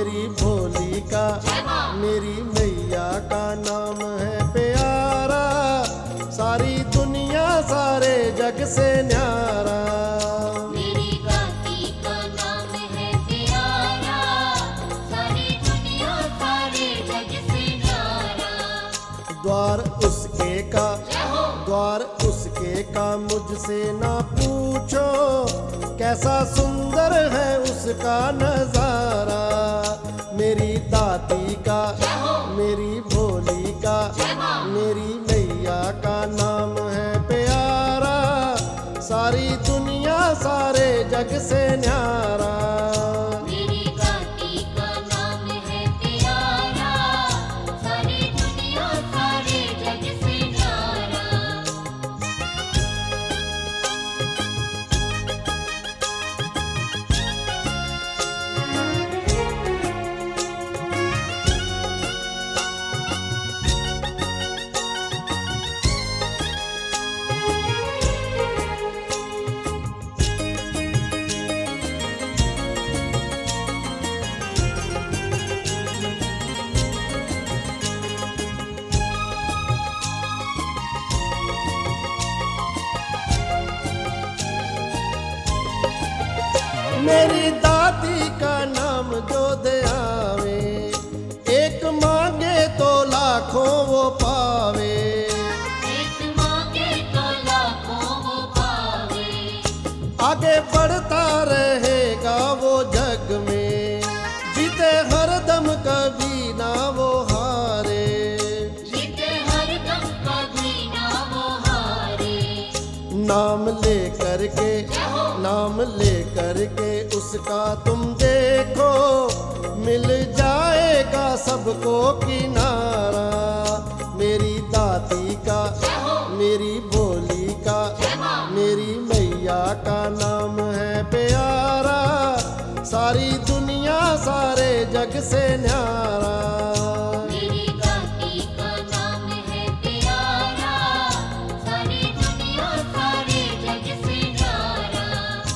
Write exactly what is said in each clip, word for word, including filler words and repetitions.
मेरी भोली का, मेरी मैया का नाम है प्यारा, सारी दुनिया सारे जग से न्यारा। मेरी दाती का नाम है प्यारा, सारी दुनिया सारे जग से न्यारा। द्वार उसके का, द्वार उसके का मुझसे ना पूछो, कैसा सुंदर है उसका नजारा। मेरी दाती का, मेरी भोली का, मेरी मैया का नाम है प्यारा, सारी दुनिया सारे जग से न्यारा। मेरी दाती का नाम है प्यारा, सारी दुनिया सारे जग से न्यारा। मेरी दाती का नाम जो दे आवे, एक मांगे तो लाखों वो पावे। एक मांगे तो लाखों वो पावे, आगे बढ़ता रहेगा वो जग में, जीते हरदम कभी ना वो हारे। जीते हरदम कभी ना वो हारे। नाम ले करके, नाम ले करके उसका तुम देखो, मिल जाएगा सबको किनारा। मेरी दाती का, मेरी भोली का, मेरी मैया का नाम है प्यारा, सारी दुनिया सारे जग से न्यारा। मेरी दाती का नाम है प्यारा, सारी दुनिया सारे जग से न्यारा।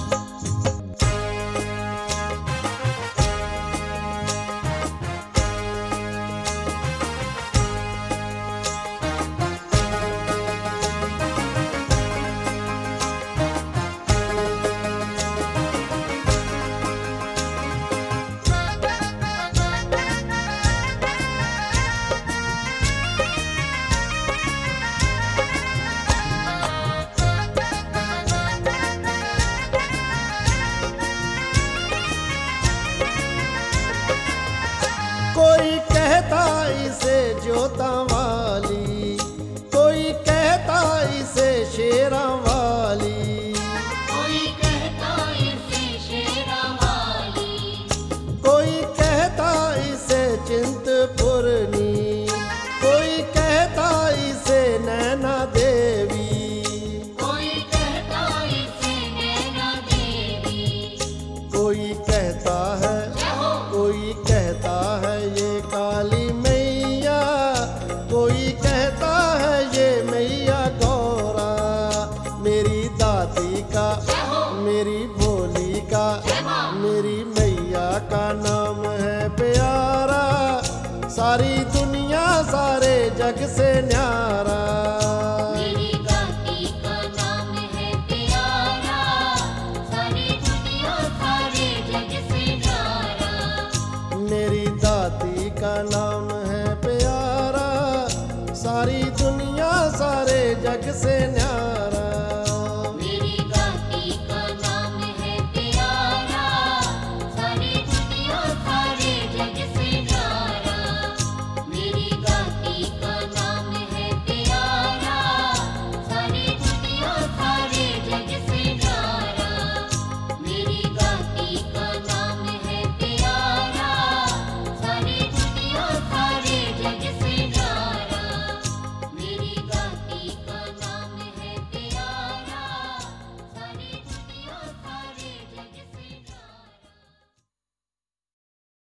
कोई कहता इसे जोता वाली, कोई कहता इसे शेरा वाली। कोई कहता इसे शेरा वाली, कोई कहता इसे चिंतपूर्णी, कोई कहता इसे नैना देवी। कोई कहता इसे नैना देवी। कोई कहता है, कोई कहता है ये काली मैया, कोई कहता है ये मैया गौरा। मेरी दाती का, मेरी भोली का, मेरी मैया का नाम है प्यारा, सारी दुनिया सारे जग से न्यारा।